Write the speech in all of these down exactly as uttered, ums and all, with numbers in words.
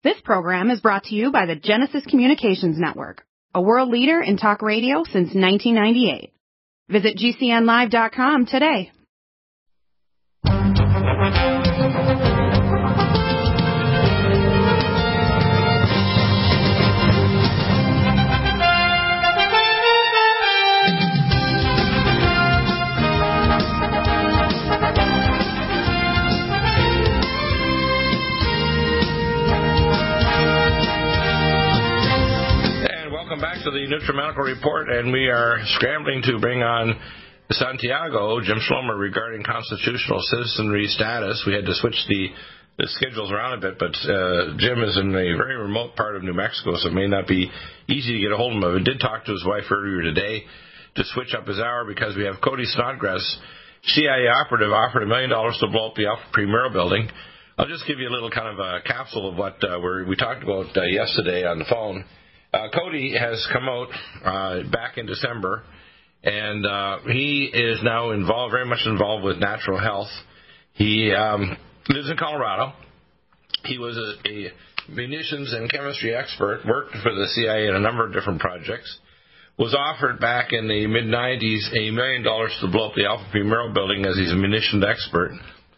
This program is brought to you by the Genesis Communications Network, a world leader in talk radio since nineteen ninety-eight. Visit G C N live dot com today. Back to the NutriMedical Report, and we are scrambling to bring on Santiago, Jim Schlomer, regarding constitutional citizenry status. We had to switch the, the schedules around a bit, but uh, Jim is in a very remote part of New Mexico, so it may not be easy to get a hold of him. I did talk to his wife earlier today to switch up his hour because we have Cody Snodgrass, C I A operative, offered a million dollars to blow up the Alpha Primero building. I'll just give you a little kind of a capsule of what uh, we're, we talked about uh, yesterday on the phone. Uh, Cody has come out uh, back in December, and uh, he is now involved, very much involved with natural health. He um, lives in Colorado. He was a, a munitions and chemistry expert, worked for the C I A in a number of different projects, was offered back in the mid nineties a million dollars to blow up the Alpha Primero building as he's a munitions expert.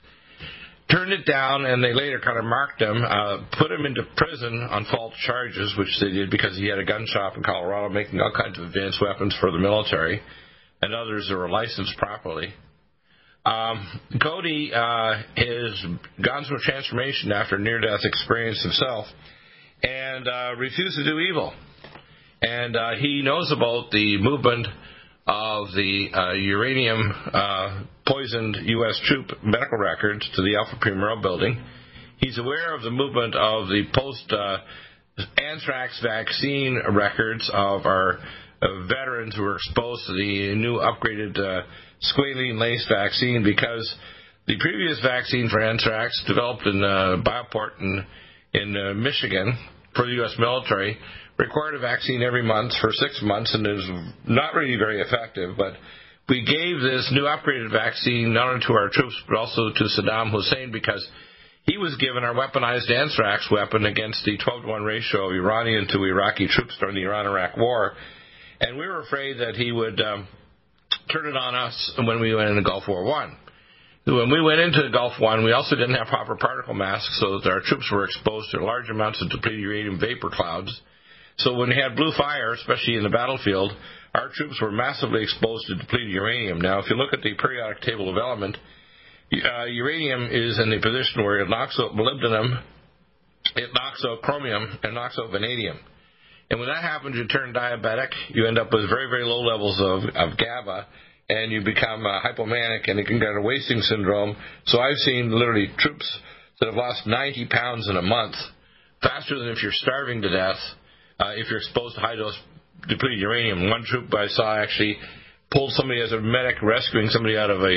Turned it down, and they later kind of marked him, uh, put him into prison on false charges, which they did because he had a gun shop in Colorado making all kinds of advanced weapons for the military and others that were licensed properly. Um, Cody uh, has gone through a transformation after a near-death experience himself and uh, refused to do evil. And uh, he knows about the movement of the uh, uranium uh, poisoned U S troop medical records to the Alpha Primero building. He's aware of the movement of the post-anthrax uh, vaccine records of our uh, veterans who were exposed to the new upgraded uh, squalene-laced vaccine, because the previous vaccine for anthrax, developed in uh, Bioport in, in uh, Michigan for the U S military, required a vaccine every month for six months, and it was not really very effective. But we gave this new upgraded vaccine not only to our troops but also to Saddam Hussein, because he was given our weaponized anthrax weapon against the twelve to one ratio of Iranian to Iraqi troops during the Iran-Iraq war. And we were afraid that he would um, turn it on us when we went into Gulf War One. When we went into Gulf One, we also didn't have proper particle masks, so that our troops were exposed to large amounts of depleted uranium vapor clouds. So when we had blue fire, especially in the battlefield, our troops were massively exposed to depleted uranium. Now, if you look at the periodic table of element, uh, uranium is in the position where it knocks out molybdenum, it knocks out chromium, and knocks out vanadium. And when that happens, you turn diabetic, you end up with very, very low levels of, of GABA, and you become uh, hypomanic, and it can get a wasting syndrome. So I've seen literally troops that have lost ninety pounds in a month, faster than if you're starving to death. Uh, if you're exposed to high-dose depleted uranium. One troop I saw actually pulled somebody as a medic, rescuing somebody out of a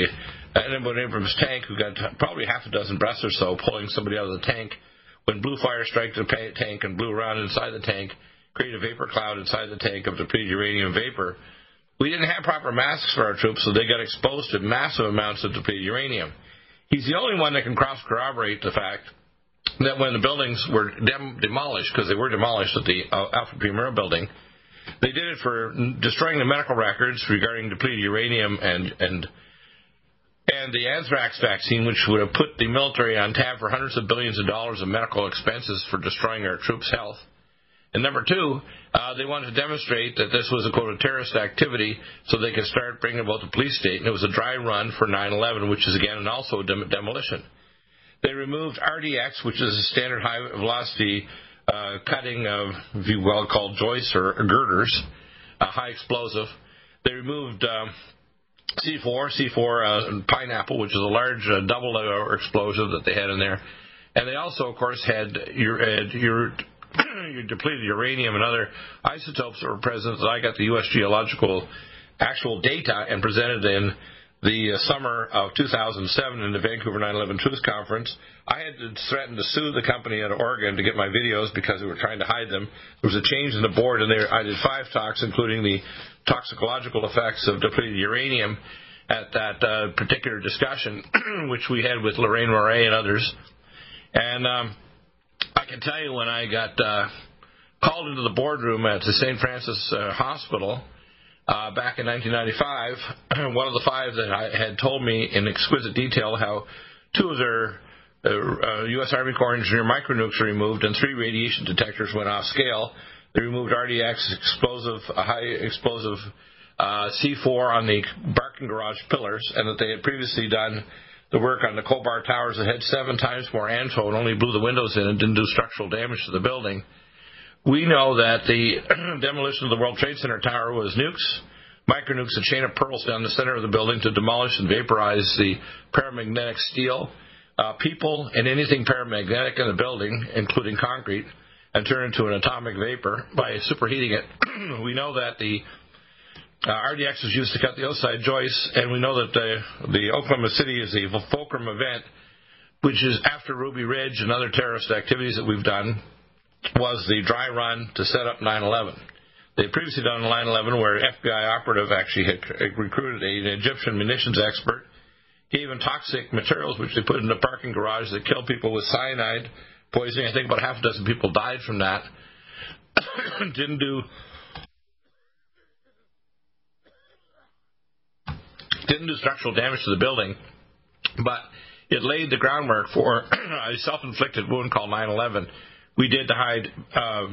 an Abrams tank who got probably half a dozen breaths or so, pulling somebody out of the tank. When blue fire struck the tank and blew around inside the tank, created a vapor cloud inside the tank of depleted uranium vapor. We didn't have proper masks for our troops, so they got exposed to massive amounts of depleted uranium. He's the only one that can cross-corroborate the fact that when the buildings were dem- demolished, because they were demolished at the uh, Alpha Primero building, they did it for destroying the medical records regarding depleted uranium and and and the anthrax vaccine, which would have put the military on tab for hundreds of billions of dollars of medical expenses for destroying our troops' health. And number two, uh, they wanted to demonstrate that this was a, quote, a terrorist activity so they could start bringing about the police state. And it was a dry run for nine eleven, which is, again, also a dem- demolition. They removed R D X, which is a standard high-velocity uh, cutting of, if you will, called joists or, or girders, uh, high explosive. They removed um, C four, C four uh, pineapple, which is a large uh, double explosive that they had in there. And they also, of course, had your, uh, your, your depleted uranium and other isotopes that were present. I got the U S Geological actual data and presented in the summer of two thousand seven in the Vancouver nine eleven Truth Conference. I had to threaten to sue the company out of Oregon to get my videos because they were trying to hide them. There was a change in the board, and there, I did five talks, including the toxicological effects of depleted uranium at that uh, particular discussion, which we had with Lorraine Moray and others. And um, I I can tell you when I got uh, called into the boardroom at the Saint Francis uh, Hospital uh, back in nineteen ninety-five, one of the five that I had told me in exquisite detail how two of their uh, uh, U S Army Corps engineer micronukes were removed and three radiation detectors went off scale. They removed R D X, explosive, uh, high explosive uh, C four on the parking garage pillars, and that they had previously done the work on the Cobar Towers that had seven times more A N F O and only blew the windows in and didn't do structural damage to the building. We know that the demolition of the World Trade Center tower was nukes, micronukes, a chain of pearls down the center of the building to demolish and vaporize the paramagnetic steel, uh, people, and anything paramagnetic in the building, including concrete, and turn it into an atomic vapor by superheating it. We know that the uh, R D X was used to cut the outside joists, and we know that the, the Oklahoma City is the fulcrum event, which is after Ruby Ridge and other terrorist activities that we've done, was the dry run to set up nine eleven. They had previously done nine eleven where an F B I operative actually had recruited an Egyptian munitions expert, gave them toxic materials which they put in the parking garage that killed people with cyanide poisoning. I think about half a dozen people died from that. Didn't do didn't do structural damage to the building, but it laid the groundwork for a self-inflicted wound called nine eleven. We did to hide uh,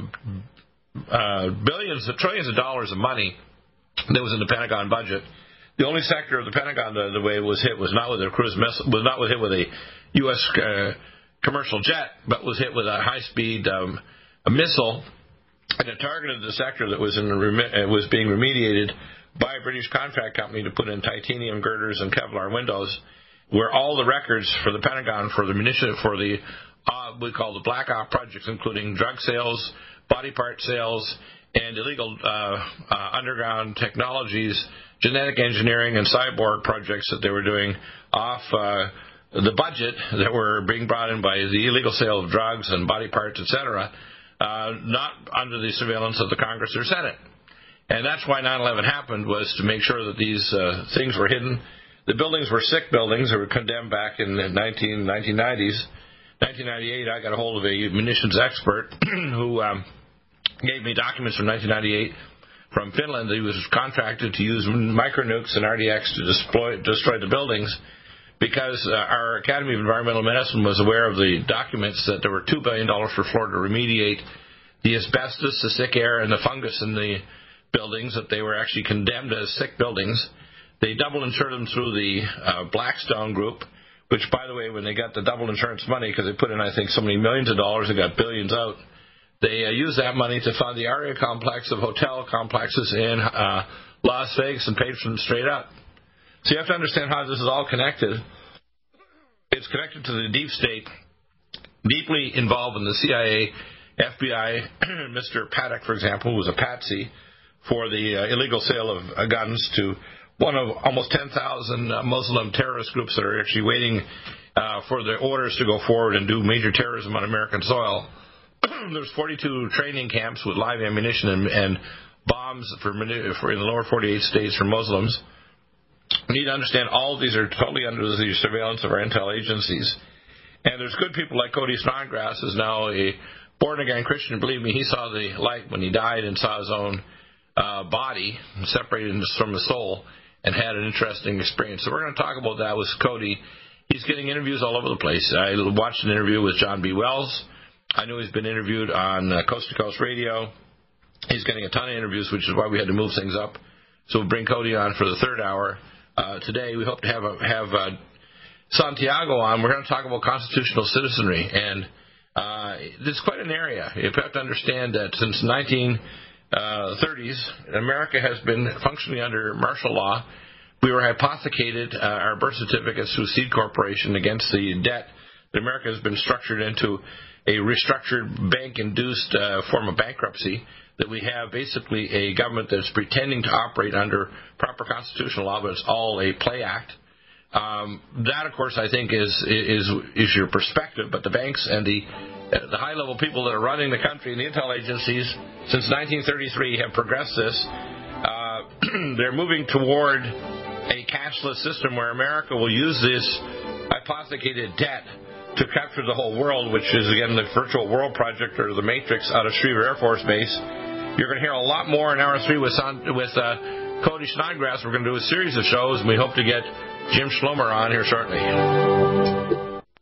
uh, billions, trillions of dollars of money that was in the Pentagon budget. The only sector of the Pentagon the, the way it was hit was not with a cruise missile, was not hit with a U S uh, commercial jet, but was hit with a high-speed um, a missile, and it targeted the sector that was in the remi- was being remediated by a British contract company to put in titanium girders and Kevlar windows, where all the records for the Pentagon for the munition for the Uh, we call the Black Op projects, including drug sales, body part sales, and illegal uh, uh, underground technologies, genetic engineering, and cyborg projects that they were doing off uh, the budget that were being brought in by the illegal sale of drugs and body parts, et cetera, uh, not under the surveillance of the Congress or Senate. And that's why nine eleven happened, was to make sure that these uh, things were hidden. The buildings were sick buildings that were condemned back in the nineteen nineties. nineteen ninety-eight, I got a hold of a munitions expert who um, gave me documents from nineteen ninety-eight from Finland that he was contracted to use micronukes and R D X to destroy, destroy the buildings, because uh, our Academy of Environmental Medicine was aware of the documents that there were two billion dollars for Florida to remediate the asbestos, the sick air, and the fungus in the buildings, that they were actually condemned as sick buildings. They double insured them through the uh, Blackstone Group, which, by the way, when they got the double insurance money, because they put in, I think, so many millions of dollars and got billions out, they uh, used that money to fund the Aria complex of hotel complexes in uh, Las Vegas and paid for them straight up. So you have to understand how this is all connected. It's connected to the deep state, deeply involved in the C I A, F B I. Mister Paddock, for example, was a patsy for the uh, illegal sale of uh, guns to one of almost ten thousand uh, Muslim terrorist groups that are actually waiting uh, for their orders to go forward and do major terrorism on American soil. There's forty-two training camps with live ammunition and, and bombs for, for in the lower forty-eight states for Muslims. We need to understand all of these are totally under the surveillance of our intel agencies. And there's good people like Cody Snodgrass, who's now a born-again Christian. Believe me, he saw the light when he died and saw his own uh, body separated from the soul, and had an interesting experience. So we're going to talk about that with Cody. He's getting interviews all over the place. I watched an interview with John B. Wells. I know he's been interviewed on uh, Coast to Coast Radio. He's getting a ton of interviews, which is why we had to move things up. So we'll bring Cody on for the third hour. Uh, today we hope to have, a, have uh, Santiago on. We're going to talk about constitutional citizenry. And uh, it's quite an area. You have to understand that since nineteen Uh, thirties, America has been functioning under martial law. We were hypothecated, uh, our birth certificates through Seed Corporation, against the debt that America has been structured into a restructured bank-induced uh, form of bankruptcy, that we have basically a government that's pretending to operate under proper constitutional law, but it's all a play act. Um, that, of course, I think is, is, is your perspective, but the banks and the the high-level people that are running the country and the intel agencies since nineteen thirty-three have progressed this. Uh, they're moving toward a cashless system where America will use this hypothecated debt to capture the whole world, which is, again, the Virtual World Project or the Matrix out of Schriever Air Force Base. You're going to hear a lot more in hour three with, with uh, Cody Snodgrass. We're going to do a series of shows, and we hope to get Jim Schlomer on here shortly.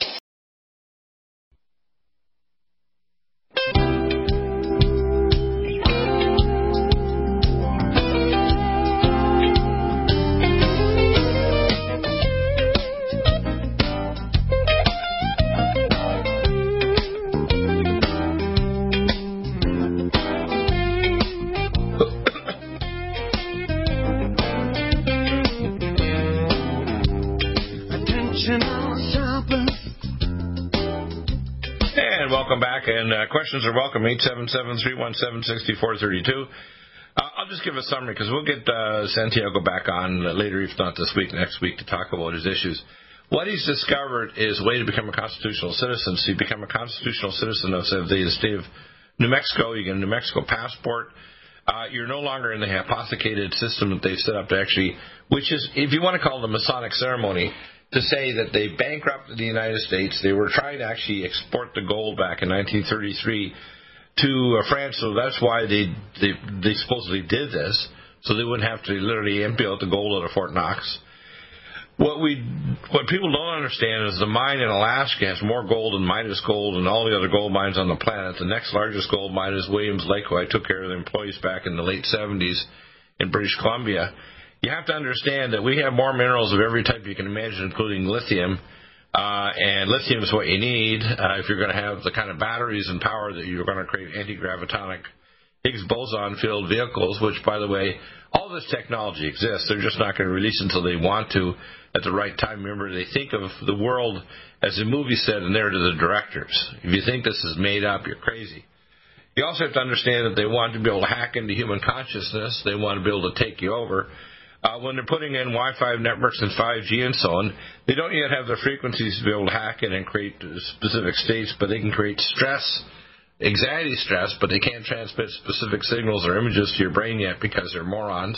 And uh, questions are welcome, eight seven seven, three one seven, six four three two. Uh, I'll just give a summary because we'll get uh, Santiago back on later, if not this week, next week, to talk about his issues. What he's discovered is a way to become a constitutional citizen. So you become a constitutional citizen of the state of New Mexico. You get a New Mexico passport. Uh, you're no longer in the hypothecated system that they've set up to actually, which is, if you want to call it the Masonic ceremony, to say that they bankrupted the United States. They were trying to actually export the gold back in nineteen thirty-three to uh, France, so that's why they, they they supposedly did this, so they wouldn't have to literally empty out the gold out of Fort Knox. What we what people don't understand is the mine in Alaska has more gold than Midas Gold and all the other gold mines on the planet. The next largest gold mine is Williams Lake, who I took care of the employees back in the late seventies in British Columbia. You have to understand that we have more minerals of every type you can imagine, including lithium. Uh, and lithium is what you need uh, if you're going to have the kind of batteries and power that you're going to create anti-gravitonic Higgs boson-filled vehicles, which, by the way, all this technology exists. They're just not going to release until they want to at the right time. Remember, they think of the world, as the movie said, and they're to the directors. If you think this is made up, you're crazy. You also have to understand that they want to be able to hack into human consciousness. They want to be able to take you over. Uh, when they're putting in Wi-Fi networks and five G and so on, they don't yet have the frequencies to be able to hack in and create specific states, but they can create stress, anxiety stress, but they can't transmit specific signals or images to your brain yet because they're morons.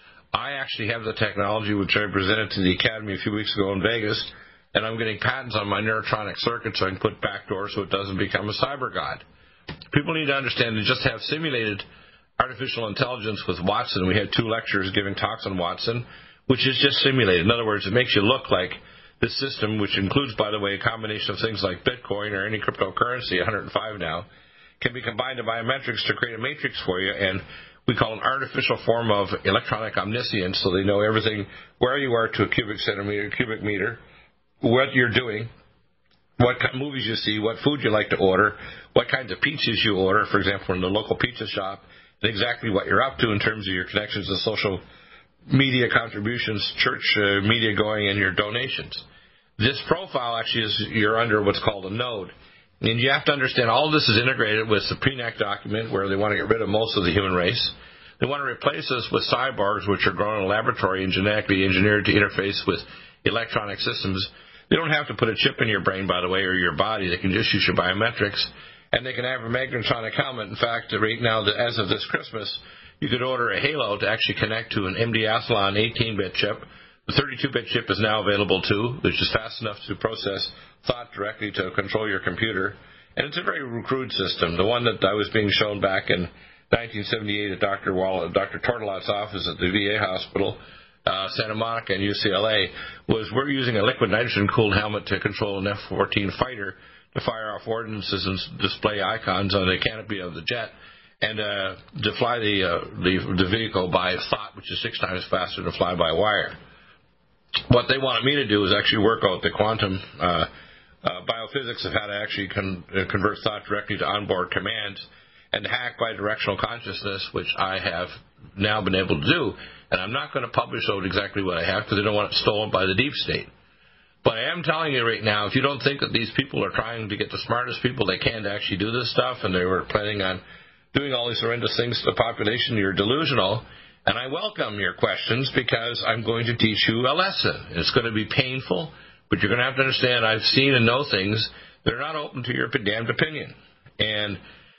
I actually have the technology, which I presented to the Academy a few weeks ago in Vegas, and I'm getting patents on my neurotronic circuit so I can put backdoors so it doesn't become a cyber god. People need to understand to just have simulated artificial intelligence with Watson. We had two lectures giving talks on Watson, which is just simulated. In other words, it makes you look like this system, which includes, by the way, a combination of things like Bitcoin or any cryptocurrency, one hundred five now, can be combined to biometrics to create a matrix for you, and we call an artificial form of electronic omniscience, so they know everything, where you are to a cubic centimeter, cubic meter, what you're doing, what kind of movies you see, what food you like to order, what kinds of pizzas you order, for example, in the local pizza shop, and exactly what you're up to in terms of your connections to social media contributions, church uh, media going, and your donations. This profile actually is you're under what's called a node. And you have to understand all of this is integrated with the P N A C document where they want to get rid of most of the human race. They want to replace us with cyborgs, which are grown in a laboratory and genetically engineered to interface with electronic systems. They don't have to put a chip in your brain, by the way, or your body. They can just use your biometrics. And they can have a magnetronic helmet. In fact, right now, as of this Christmas, you could order a Halo to actually connect to an M D Athlon eighteen-bit chip. The thirty-two bit chip is now available, too, which is fast enough to process thought directly to control your computer. And it's a very crude system. The one that I was being shown back in nineteen seventy-eight at Doctor Wall, Doctor Tortolot's office at the V A hospital, uh, Santa Monica and U C L A, was we're using a liquid nitrogen-cooled helmet to control an F fourteen fighter to fire off ordnances and display icons on the canopy of the jet, and uh, to fly the, uh, the the vehicle by thought, which is six times faster than fly by wire. What they wanted me to do is actually work out the quantum uh, uh, biophysics of how to actually con- uh, convert thought directly to onboard commands and to hack bidirectional consciousness, which I have now been able to do. And I'm not going to publish out exactly what I have because I don't want it stolen by the deep state. But I am telling you right now, if you don't think that these people are trying to get the smartest people they can to actually do this stuff, and they were planning on doing all these horrendous things to the population, you're delusional. And I welcome your questions because I'm going to teach you a lesson. It's going to be painful, but you're going to have to understand I've seen and know things that are not open to your damned opinion. And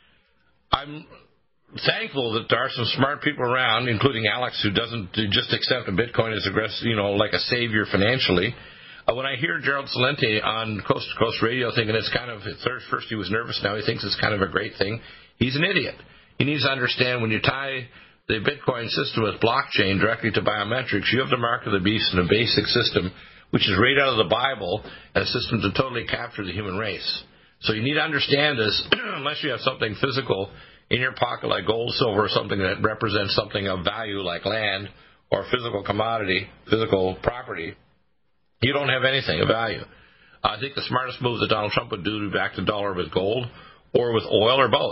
I'm thankful that there are some smart people around, including Alex, who doesn't just accept a Bitcoin as aggressive, you know, like a savior financially. Uh, when I hear Gerald Celente on Coast to Coast Radio thinking it's kind of, at first he was nervous, now he thinks it's kind of a great thing, he's an idiot. He needs to understand when you tie the Bitcoin system with blockchain directly to biometrics, you have the mark of the beast in a basic system, which is right out of the Bible, and a system to totally capture the human race. So you need to understand this, unless you have something physical in your pocket like gold, silver, or something that represents something of value like land or physical commodity, physical property, you don't have anything of value. I think the smartest move that Donald Trump would do to back the dollar with gold or with oil or both.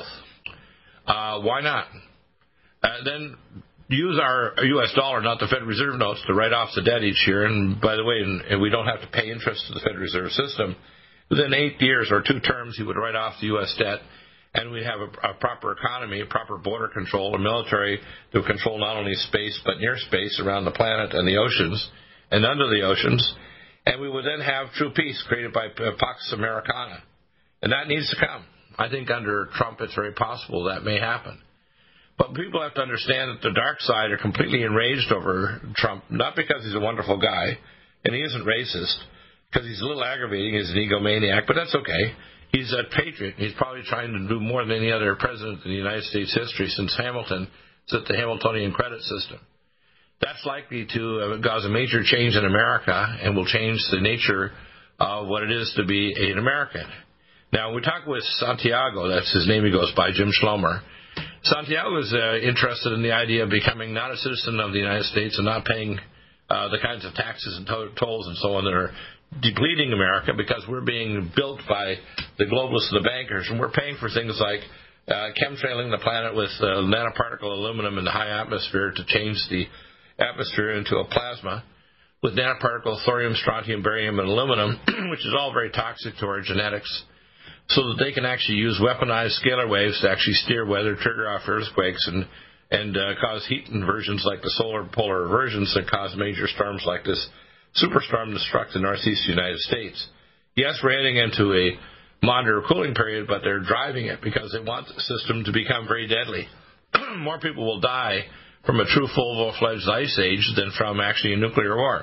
Uh, why not? Uh, then use our U S dollar, not the Federal Reserve notes, to write off the debt each year. And by the way, and, and we don't have to pay interest to the Federal Reserve System. Within eight years or two terms, he would write off the U S debt, and we'd have a, a proper economy, proper border control, a military to control not only space but near space around the planet and the oceans and under the oceans. And we would then have true peace created by Pax Americana. And that needs to come. I think under Trump it's very possible that may happen. But people have to understand that the dark side are completely enraged over Trump, not because he's a wonderful guy, and he isn't racist, because he's a little aggravating, he's an egomaniac, but that's okay. He's a patriot. He's probably trying to do more than any other president in the United States history since Hamilton, since the Hamiltonian credit system. That's likely to cause a major change in America and will change the nature of what it is to be an American. Now, we talk with Santiago, that's his name he goes by, Jim Schlomer. Santiago is uh, interested in the idea of becoming not a citizen of the United States and not paying uh, the kinds of taxes and to- tolls and so on that are depleting America, because we're being built by the globalists and the bankers, and we're paying for things like uh, chemtrailing the planet with uh, nanoparticle aluminum in the high atmosphere to change the atmosphere into a plasma, with nanoparticle thorium, strontium, barium, and aluminum, which is all very toxic to our genetics, so that they can actually use weaponized scalar waves to actually steer weather, trigger off earthquakes, and and uh, cause heat inversions like the solar polar inversions that cause major storms like this superstorm that struck the northeast United States. Yes, we're heading into a moderate cooling period, but they're driving it because they want the system to become very deadly. More people will die from a true full-fledged ice age than from actually a nuclear war.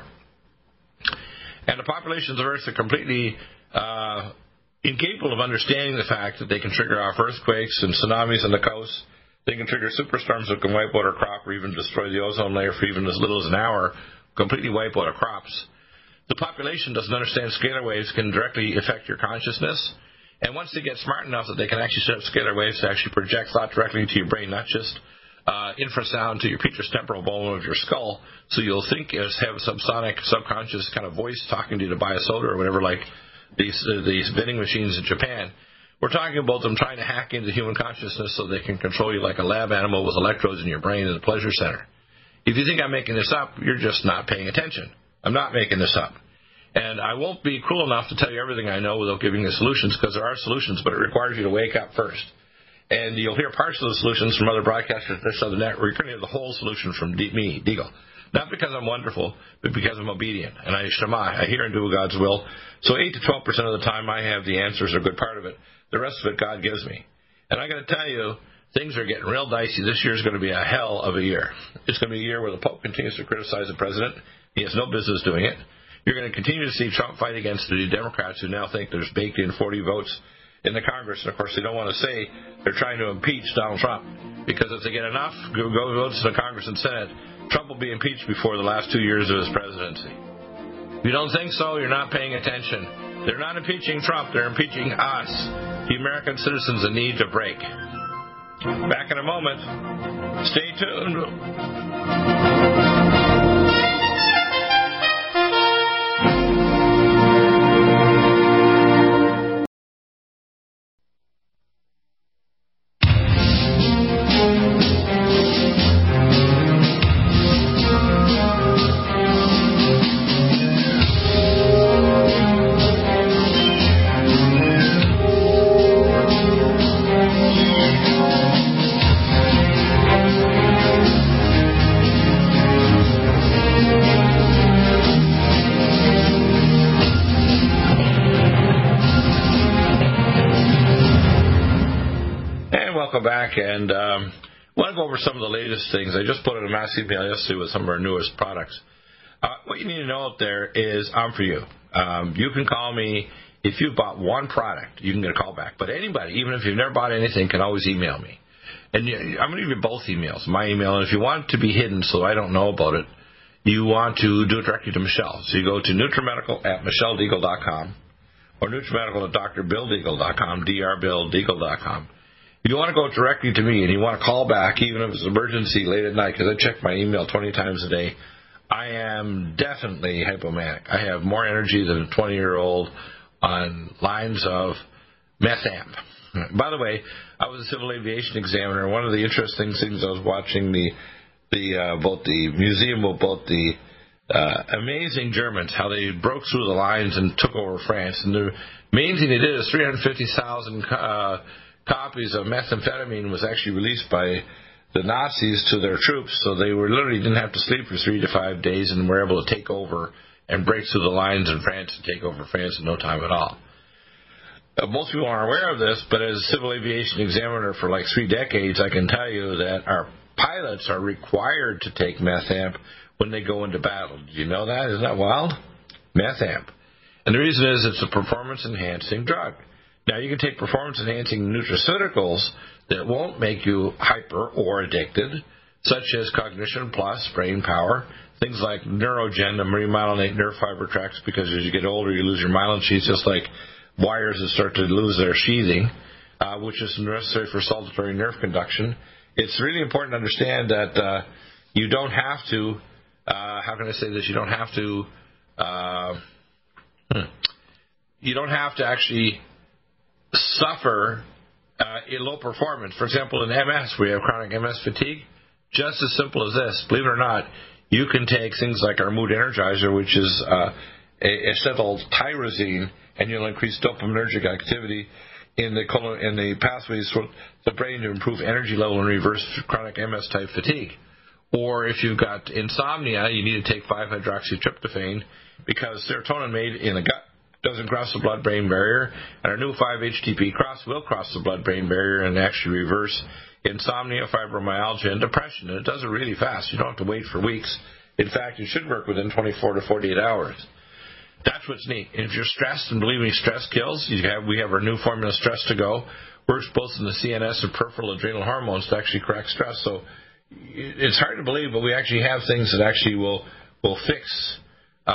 And the populations of Earth are completely uh, incapable of understanding the fact that they can trigger off earthquakes and tsunamis on the coast. They can trigger superstorms that can wipe out our crop or even destroy the ozone layer for even as little as an hour, completely wipe out our crops. The population doesn't understand scalar waves can directly affect your consciousness. And once they get smart enough that they can actually set up scalar waves to actually project thought directly into your brain, not just uh, infrasound to your petrous temporal bone of your skull, so you'll think as have some sonic, subconscious kind of voice talking to you to buy a soda or whatever, like these uh, these vending machines in Japan. We're talking about them trying to hack into human consciousness so they can control you like a lab animal with electrodes in your brain in the pleasure center. If you think I'm making this up, you're just not paying attention. I'm not making this up. And I won't be cruel enough to tell you everything I know without giving you solutions, because there are solutions, but it requires you to wake up first. And you'll hear parts of the solutions from other broadcasters this other network. You're going to hear the whole solution from D- me, Deagle. Not because I'm wonderful, but because I'm obedient. And I shema, I hear and do God's will. So eight to twelve percent of the time I have the answers, a good part of it. The rest of it God gives me. And I'm going to tell you, things are getting real dicey. This year is going to be a hell of a year. It's going to be a year where the Pope continues to criticize the president. He has no business doing it. You're going to continue to see Trump fight against the Democrats who now think there's baked in forty votes in the Congress. And, of course, they don't want to say they're trying to impeach Donald Trump, because if they get enough go, go votes in the Congress and Senate, Trump will be impeached before the last two years of his presidency. If you don't think so, you're not paying attention. They're not impeaching Trump. They're impeaching us, the American citizens, in need to break. Back in a moment. Stay tuned. Back and um, I want to go over some of the latest things. I just put out a mass email yesterday with some of our newest products. Uh, what you need to know out there is I'm for you. Um, you can call me. If you've bought one product, you can get a call back. But anybody, even if you've never bought anything, can always email me. And you, I'm going to give you both emails, my email. And if you want it to be hidden so I don't know about it, you want to do it directly to Michelle. So you go to NutriMedical at Michelle Deagle dot com or NutriMedical at Dr Bill Deagle dot com, D R Bill Deagle dot com. If you want to go directly to me and you want to call back, even if it's an emergency late at night, because I check my email twenty times a day, I am definitely hypomanic. I have more energy than a twenty-year-old on lines of methamp. By the way, I was a civil aviation examiner. One of the interesting things I was watching the the uh, both the museum of both the uh, amazing Germans, how they broke through the lines and took over France. And the main thing they did is three hundred fifty thousand uh, copies of methamphetamine was actually released by the Nazis to their troops, so they were literally didn't have to sleep for three to five days and were able to take over and break through the lines in France and take over France in no time at all. Uh, most people aren't aware of this, but as a civil aviation examiner for like three decades, I can tell you that our pilots are required to take methamp when they go into battle. Did you know that? Isn't that wild? Methamp. And the reason is it's a performance-enhancing drug. Now, you can take performance-enhancing nutraceuticals that won't make you hyper or addicted, such as Cognition Plus, brain power, things like Neurogen, the remyelinate nerve fiber tracts, because as you get older, you lose your myelin sheaths, just like wires that start to lose their sheathing, uh, which is necessary for saltatory nerve conduction. It's really important to understand that uh, you don't have to, uh, how can I say this, you don't have to, uh, hmm, you don't have to actually suffer uh, in low performance. For example, in M S, we have chronic M S fatigue. Just as simple as this, believe it or not, you can take things like our Mood Energizer, which is uh, acetyltyrosine, and you'll increase dopaminergic activity in the in the pathways for the brain to improve energy level and reverse chronic M S type fatigue. Or if you've got insomnia, you need to take five hydroxytryptophan because serotonin made in the gut doesn't cross the blood-brain barrier, and our new five H T P cross will cross the blood-brain barrier and actually reverse insomnia, fibromyalgia, and depression. And it does it really fast. You don't have to wait for weeks. In fact, it should work within twenty-four to forty-eight hours. That's what's neat. And if you're stressed, and believe me, stress kills, you have, we have our new formula, Stress to Go. Works both in the C N S and peripheral adrenal hormones to actually correct stress. So it's hard to believe, but we actually have things that actually will, will fix uh,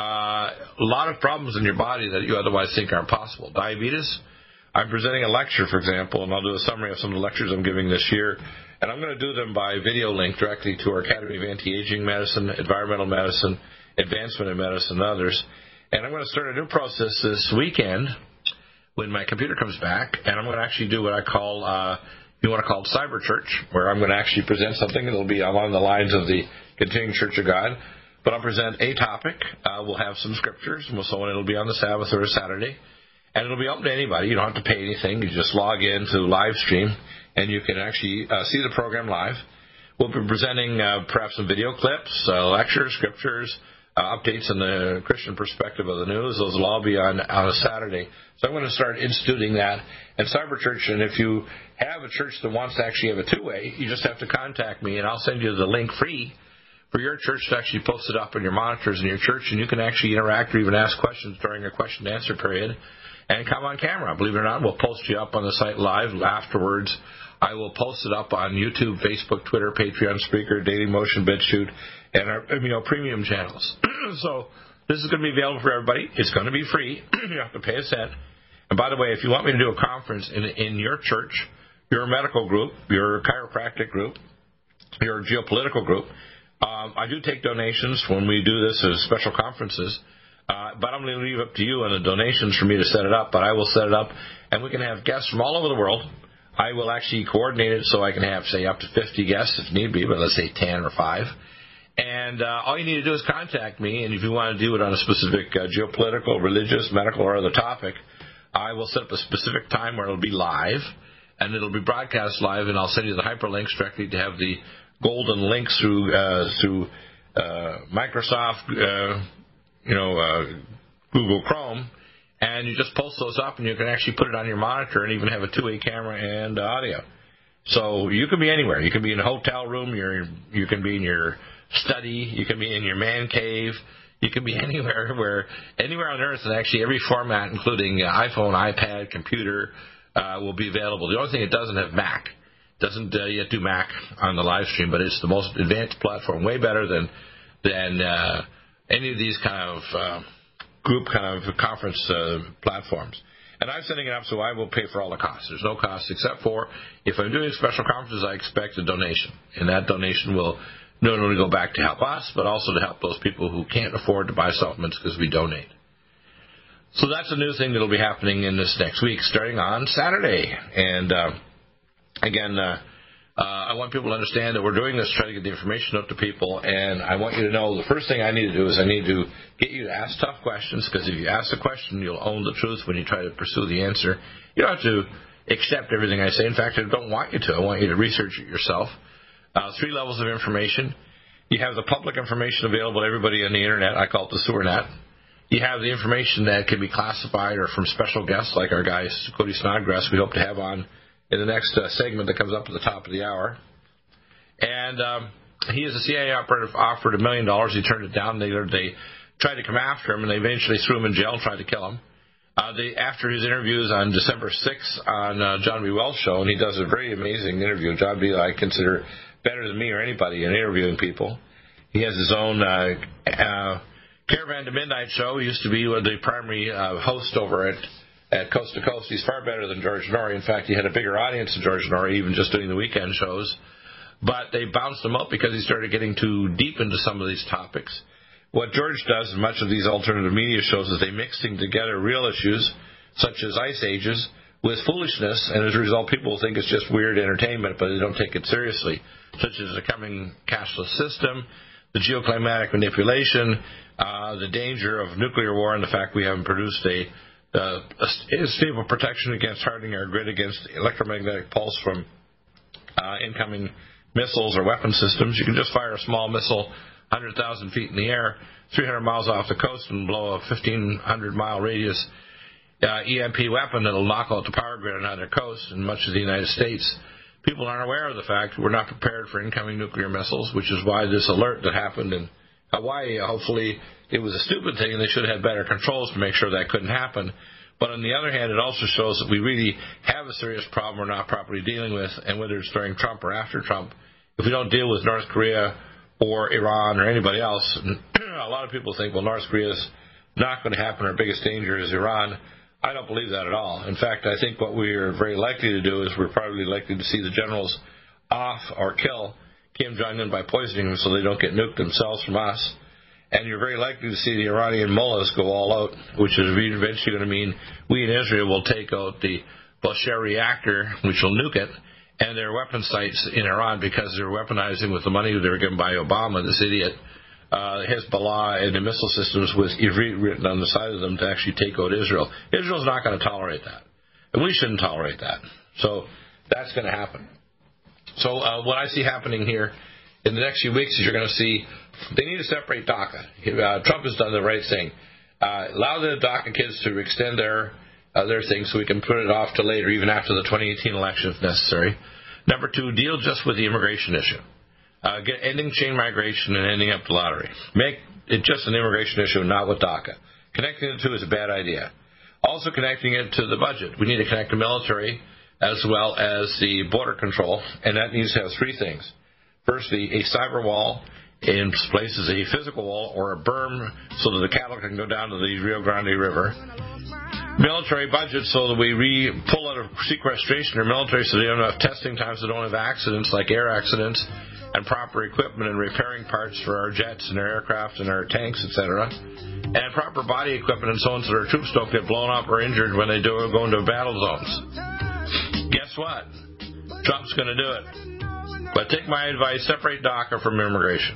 a lot of problems in your body that you otherwise think aren't possible. Diabetes. I'm presenting a lecture, for example, and I'll do a summary of some of the lectures I'm giving this year. And I'm going to do them by video link directly to our Academy of Anti-Aging Medicine, Environmental Medicine, Advancement in Medicine, and others. And I'm going to start a new process this weekend when my computer comes back, and I'm going to actually do what I call, uh, you want to call it Cyber Church, where I'm going to actually present something that will be along the lines of the Continuing Church of God. But I'll present a topic. Uh, we'll have some scriptures, and so on. It'll be on the Sabbath or a Saturday. And it'll be open to anybody. You don't have to pay anything. You just log in to live stream, and you can actually uh, see the program live. We'll be presenting uh, perhaps some video clips, uh, lectures, scriptures, uh, updates on the Christian perspective of the news. Those will all be on, on a Saturday. So I'm going to start instituting that. And Cyber Church, and if you have a church that wants to actually have a two-way, you just have to contact me, and I'll send you the link free for your church to actually post it up on your monitors in your church, and you can actually interact or even ask questions during a question-and-answer period. And come on camera. Believe it or not, we'll post you up on the site live afterwards. I will post it up on YouTube, Facebook, Twitter, Patreon, Spreaker, Daily Motion, BitChute, and our you know, premium channels. So this is going to be available for everybody. It's going to be free. You have to pay a cent. And by the way, if you want me to do a conference in, in your church, your medical group, your chiropractic group, your geopolitical group, um, I do take donations when we do this as special conferences. Uh, but I'm going to leave it up to you and the donations for me to set it up. But I will set it up, and we can have guests from all over the world. I will actually coordinate it so I can have, say, up to fifty guests if need be, but let's say ten or five. And uh, all you need to do is contact me, and if you want to do it on a specific uh, geopolitical, religious, medical, or other topic, I will set up a specific time where it'll be live, and it'll be broadcast live, and I'll send you the hyperlinks directly to have the golden links through uh, through uh, Microsoft. Uh, you know, uh, Google Chrome, and you just post those up, and you can actually put it on your monitor and even have a two-way camera and audio. So you can be anywhere. You can be in a hotel room. You're, you can be in your study. You can be in your man cave. You can be anywhere, where anywhere on Earth, and actually every format, including uh, iPhone, iPad, computer, uh, will be available. The only thing it doesn't have Mac. Doesn't uh, yet do Mac on the live stream, but it's the most advanced platform, way better than than uh, any of these kind of uh, group kind of conference uh, platforms. And I'm setting it up so I will pay for all the costs. There's no cost except for if I'm doing special conferences, I expect a donation, and that donation will not only go back to help us, but also to help those people who can't afford to buy supplements because we donate. So that's a new thing that will be happening in this next week, starting on Saturday. And uh, again, uh, uh, I want people to understand that we're doing this to try to get the information out to people. And I want you to know the first thing I need to do is I need to get you to ask tough questions, because if you ask the question, you'll own the truth when you try to pursue the answer. You don't have to accept everything I say. In fact, I don't want you to. I want you to research it yourself. Uh, three levels of information. You have the public information available to everybody on the Internet. I call it the sewer net. You have the information that can be classified or from special guests like our guy, Cody Snodgrass, we hope to have on in the next uh, segment that comes up at the top of the hour. And um, he is a C I A operative, offered a million dollars. He turned it down. They, they tried to come after him, and they eventually threw him in jail and tried to kill him. Uh, they, after his interviews on December sixth on uh, John B. Wells' show, and he does a very amazing interview. John B. I consider better than me or anybody in interviewing people. He has his own uh, uh, Caravan to Midnight show. He used to be the primary uh, host over at, at Coast to Coast. He's far better than George Norrie. In fact, he had a bigger audience than George Norrie, even just doing the weekend shows. But they bounced him up because he started getting too deep into some of these topics. What George does in much of these alternative media shows is they mixing together real issues, such as ice ages, with foolishness, and as a result, people think it's just weird entertainment, but they don't take it seriously, such as the coming cashless system, the geoclimatic manipulation, uh, the danger of nuclear war, and the fact we haven't produced a, uh, a stable protection against hardening our grid against electromagnetic pulse from uh, incoming missiles or weapon systems. You can just fire a small missile one hundred thousand feet in the air, three hundred miles off the coast, and blow a fifteen hundred mile radius uh, E M P weapon that will knock out the power grid on either coast in much of the United States. People aren't aware of the fact we're not prepared for incoming nuclear missiles, which is why this alert that happened in Hawaii, hopefully it was a stupid thing and they should have had better controls to make sure that couldn't happen. But on the other hand, it also shows that we really have a serious problem we're not properly dealing with, and whether it's during Trump or after Trump, if we don't deal with North Korea or Iran or anybody else, a lot of people think, well, North Korea is not going to happen. Our biggest danger is Iran. I don't believe that at all. In fact, I think what we are very likely to do is we're probably likely to see the generals off or kill Kim Jong-un by poisoning them so they don't get nuked themselves from us. And you're very likely to see the Iranian mullahs go all out, which is eventually going to mean we in Israel will take out the Bushehr reactor, which will nuke it, and their weapon sites in Iran, because they're weaponizing with the money they were given by Obama, this idiot, uh, Hezbollah and the missile systems with Ivrit written on the side of them to actually take out Israel. Israel's not going to tolerate that. And we shouldn't tolerate that. So that's going to happen. So uh, what I see happening here in the next few weeks is you're going to see they need to separate DACA. Uh, Trump has done the right thing. Uh, allow the DACA kids to extend their uh, their thing so we can put it off to later, even after the twenty eighteen election if necessary. Number two, deal just with the immigration issue. Uh, get, ending chain migration and ending up the lottery. Make it just an immigration issue, not with DACA. Connecting the two is a bad idea. Also connecting it to the budget. We need to connect the military as well as the border control, and that needs to have three things. Firstly, a cyber wall in places, a physical wall or a berm so that the cattle can go down to the Rio Grande River. Military budget so that we re pull out of sequestration or military so they don't have testing times, so they don't have accidents like air accidents, and proper equipment and repairing parts for our jets and our aircraft and our tanks, et cetera. And proper body equipment and so on so our troops don't get blown up or injured when they do go into battle zones. Guess what? Trump's going to do it. But take my advice, separate DACA from immigration.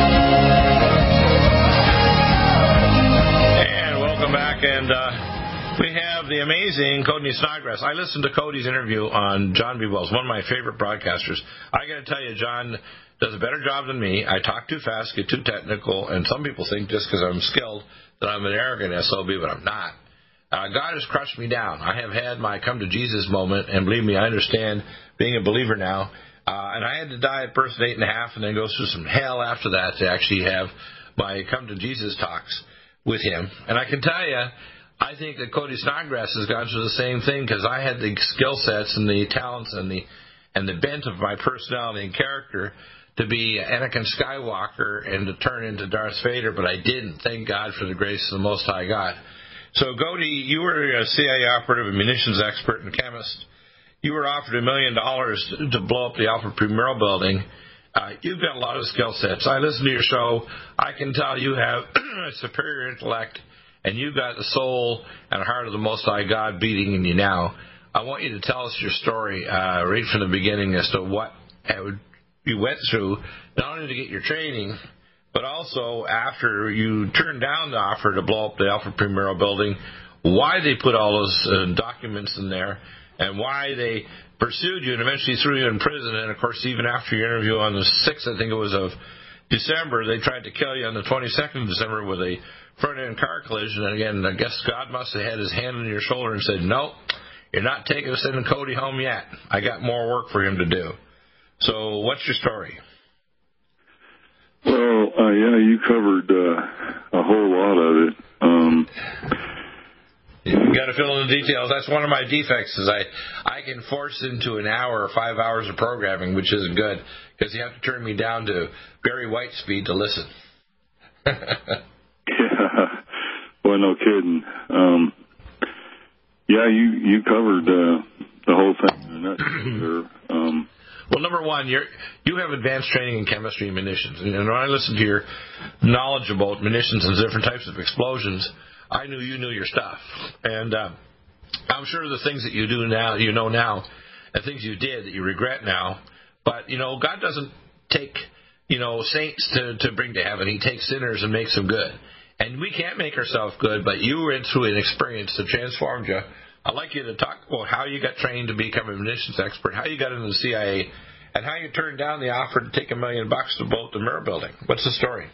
And uh, We have the amazing Cody Snodgrass. I listened to Cody's interview on John B. Wells, one of my favorite broadcasters. I got to tell you, John does a better job than me. I talk too fast, get too technical, and some people think just because I'm skilled that I'm an arrogant S O B, but I'm not. Uh, God has crushed me down. I have had my come to Jesus moment, and believe me, I understand being a believer now. Uh, and I had to die at birth at eight and a half and then go through some hell after that to actually have my come to Jesus talks with him. And I can tell you, I think that Cody Snodgrass has gone through the same thing because I had the skill sets and the talents and the and the bent of my personality and character to be Anakin Skywalker and to turn into Darth Vader, but I didn't. Thank God for the grace of the Most High God. So, Cody, you were a C I A operative, a munitions expert, and chemist. You were offered a million dollars to blow up the Alfred P. Murrah building. Uh, you've got a lot of skill sets. I listen to your show. I can tell you have a superior intellect, and you've got the soul and heart of the Most High God beating in you now. I want you to tell us your story uh, right from the beginning as to what you went through, not only to get your training, but also after you turned down the offer to blow up the Alfred P. Murrah building, why they put all those uh, documents in there, and why they pursued you and eventually threw you in prison. And, of course, even after your interview on the sixth, I think it was, of December, they tried to kill you on the twenty-second of December with a front-end car collision. And, again, I guess God must have had his hand on your shoulder and said, no, you're not taking us into Cody home yet. I got more work for him to do. So what's your story? Well, uh, yeah, you covered uh, a whole lot of it. Um, you got to fill in the details. That's one of my defects is I, I can force into an hour or five hours of programming, which isn't good because you have to turn me down to Barry White speed to listen. Yeah, well, no kidding. Um, yeah, you, you covered uh, the whole thing in a nutshell. um, Well, number one, you're, you have advanced training in chemistry and munitions. And when I listened to your knowledge about munitions and different types of explosions, I knew you knew your stuff. And uh, I'm sure the things that you do now, you know now, and things you did that you regret now. But, you know, God doesn't take, you know, saints to, to bring to heaven. He takes sinners and makes them good. And we can't make ourselves good, but you went through an experience that transformed you. I'd like you to talk about how you got trained to become a munitions expert, how you got into the C I A, and how you turned down the offer to take a million bucks to blow up the Murrah building. What's the story?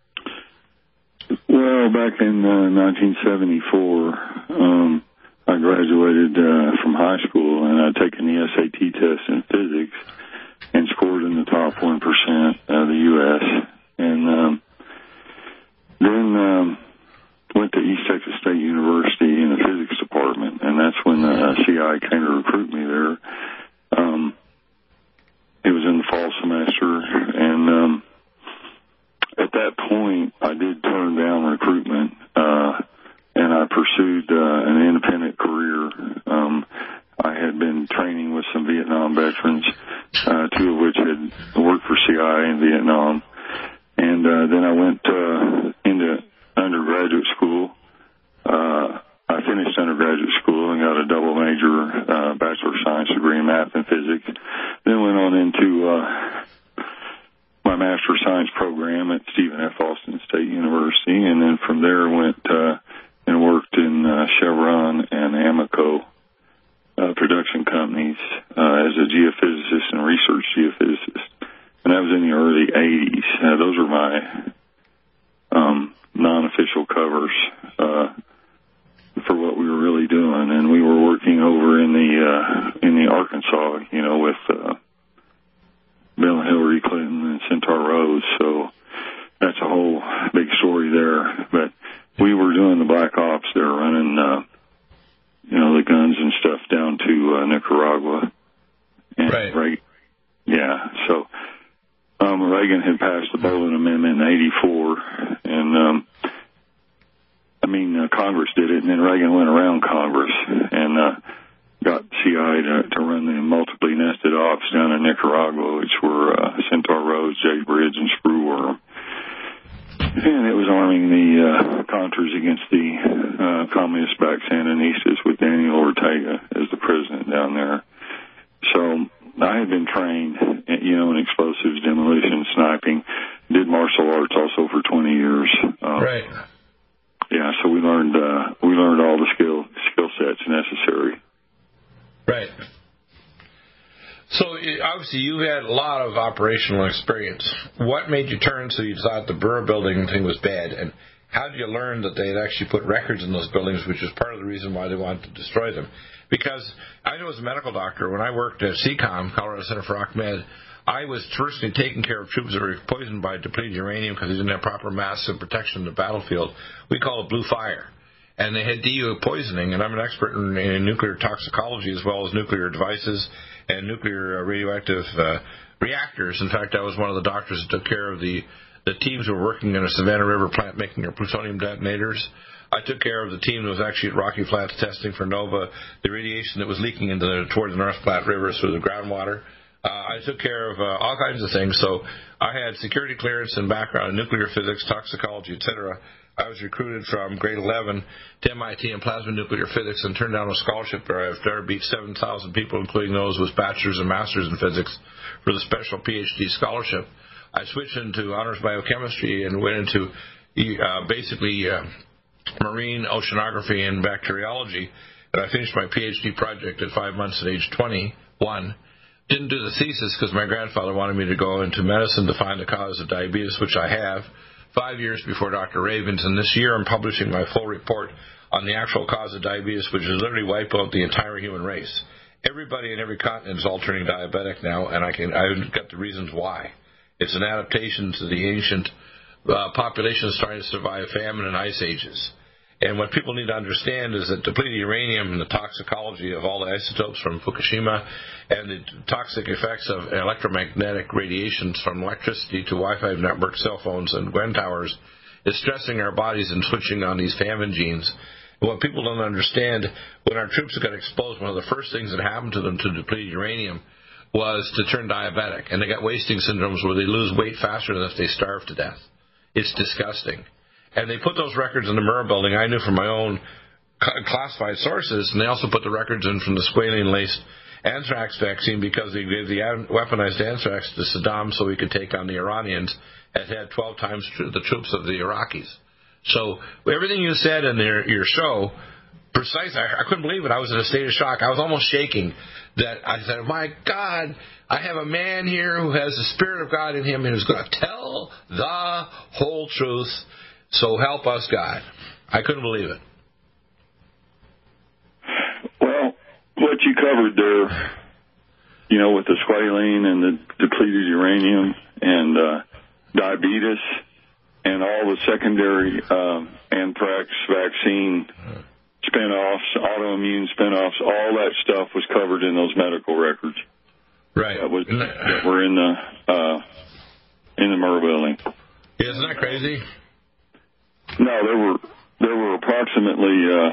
Well, back in uh, nineteen seventy-four, um, I graduated uh, from high school, and I'd taken the S A T test in physics and scored in the top one percent of the U S And um, then um, went to East Texas State University in the physics department, and that's when the uh, C I A came to recruit me there. Um, it was in the fall semester, and um, at that point, I did turn down recruitment, uh, and I pursued uh, an independent career. Um, I had been training with some Vietnam veterans, uh, two of which had worked for C I A in Vietnam, and uh, then I went uh, into undergraduate school. Uh, I finished undergraduate school and got a double major uh, Bachelor of Science degree in math and physics. Then went on into uh, my Master of Science program at Stephen F. Austin State University, and then from there went uh, and worked in uh, Chevron and Amoco uh, production companies uh, as a geophysicist and research geophysicist. And that was in the early eighties. Uh, those are my um, non-official covers uh, for what we were really doing, and we were working over in the uh, in the Arkansas, you know, with uh, Bill and Hillary Clinton and Centaur Rose. So that's a whole big story there. But we were doing the black ops there, running, uh, you know, the guns and stuff down to uh, Nicaragua. And right. Reagan, yeah. So um, Reagan had passed the Boland Amendment in eighty-four, and um, I mean, uh, Congress did it, and then Reagan went around Congress and uh, got C I A to, to run the multiply nested ops down in Nicaragua, which were uh, Centaur Rose, Jay Bridge, and Screwworm. And it was arming the uh, Contras against the uh, communist-backed Sandinistas with Daniel Ortega as the president down there. So I had been trained, you know, in explosives, demolition, sniping, did martial arts also for twenty years. Um, right. Yeah, so we learned uh, we learned all the skill skill sets necessary. Right. So, obviously, you had a lot of operational experience. What made you turn so you thought the Burr building thing was bad? And how did you learn that they had actually put records in those buildings, which is part of the reason why they wanted to destroy them? Because I know as a medical doctor, when I worked at C COM, Colorado Center for OCMed, I was personally taking care of troops that were poisoned by depleted uranium because they didn't have proper massive protection in the battlefield. We call it blue fire. And they had D U poisoning, and I'm an expert in, in nuclear toxicology as well as nuclear devices and nuclear uh, radioactive uh, reactors. In fact, I was one of the doctors that took care of the, the teams who were working in a Savannah River plant making their plutonium detonators. I took care of the team that was actually at Rocky Flats testing for NOVA, the radiation that was leaking into the, toward the North Platte River through the groundwater. Uh, I took care of uh, all kinds of things. So I had security clearance and background in nuclear physics, toxicology, et cetera. I was recruited from grade eleven to M I T in plasma nuclear physics and turned down a scholarship there after I beat seven thousand people, including those with bachelor's and master's in physics, for the special P H D scholarship. I switched into honors biochemistry and went into uh, basically uh, marine oceanography and bacteriology, and I finished my P H D project at five months at age twenty-one. Didn't do the thesis because my grandfather wanted me to go into medicine to find the cause of diabetes, which I have. Five years before Doctor Ravens, and this year I'm publishing my full report on the actual cause of diabetes, which has literally wiped out the entire human race. Everybody in every continent is all turning diabetic now, and I can I've got the reasons why. It's an adaptation to the ancient uh, populations trying to survive famine and ice ages. And what people need to understand is that depleted uranium and the toxicology of all the isotopes from Fukushima and the toxic effects of electromagnetic radiations from electricity to Wi-Fi networks, cell phones, and Gwen towers is stressing our bodies and switching on these famine genes. And what people don't understand, when our troops got exposed, one of the first things that happened to them to depleted uranium was to turn diabetic. And they got wasting syndromes where they lose weight faster than if they starve to death. It's disgusting. And they put those records in the Murrah building, I knew from my own classified sources, and they also put the records in from the squalene-laced anthrax vaccine because they gave the weaponized anthrax to Saddam so he could take on the Iranians and had twelve times the troops of the Iraqis. So everything you said in their, your show, precise, I, I couldn't believe it. I was in a state of shock. I was almost shaking that I said, my God, I have a man here who has the Spirit of God in him and who's going to tell the whole truth. So help us, God. I couldn't believe it. Well, what you covered there, you know, with the squalene and the depleted uranium and uh, diabetes and all the secondary um, anthrax vaccine spinoffs, autoimmune spinoffs, all that stuff was covered in those medical records. Right. That, was, that were in the uh, in the Murrah building. Yeah, isn't that crazy? No, there were there were approximately uh,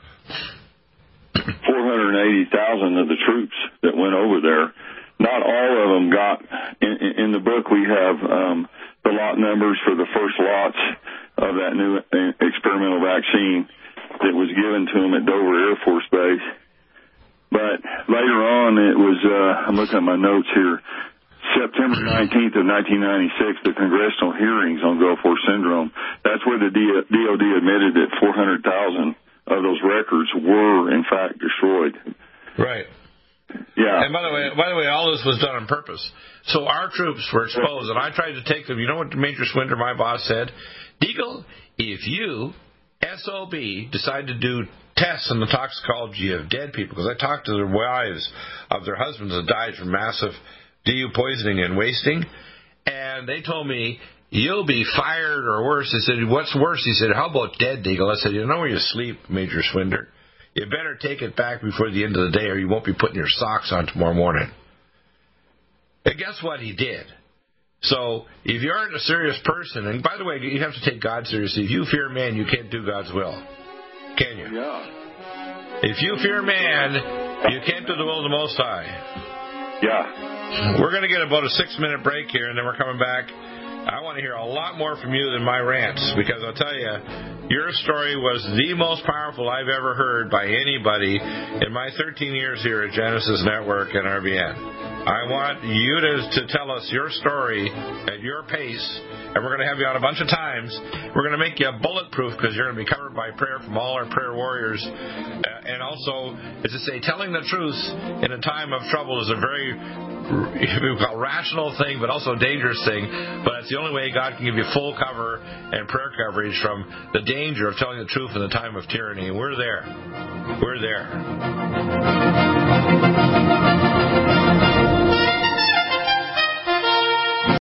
four hundred eighty thousand of the troops that went over there. Not all of them got. In, in the book, we have um, the lot numbers for the first lots of that new experimental vaccine that was given to them at Dover Air Force Base. But later on, it was. Uh, I'm looking at my notes here. September nineteenth of nineteen ninety-six, the congressional hearings on Gulf War syndrome, that's where the D O D admitted that four hundred thousand of those records were, in fact, destroyed. Right. Yeah. And by the way, by the way, all this was done on purpose. So our troops were exposed, and I tried to take them. You know what Major Swinder, my boss, said? Deagle, if you, S O B, decide to do tests on the toxicology of dead people, because I talked to the wives of their husbands that died from massive D U poisoning and wasting, and they told me, you'll be fired or worse. I said, what's worse? He said, how about dead, Deagle? I said, you know where you sleep, Major Swinder. You better take it back before the end of the day or you won't be putting your socks on tomorrow morning. And guess what? He did. So if you aren't a serious person, and by the way, you have to take God seriously. If you fear man, you can't do God's will. Can you? Yeah. If you fear man, you can't do the will of the Most High. Yeah. We're going to get about a six-minute break here, and then we're coming back. I want to hear a lot more from you than my rants, because I'll tell you, Your story was the most powerful I've ever heard by anybody in my thirteen years here at Genesis Network and R B N. I want you to, to tell us your story at your pace, and we're going to have you on a bunch of times. We're going to make you bulletproof because you're going to be covered by prayer from all our prayer warriors. Uh, and also, as I say, telling the truth in a time of trouble is a very we call rational thing, but also a dangerous thing. But it's the only way God can give you full cover and prayer coverage from the danger of telling the truth in the time of tyranny. And we're there. We're there.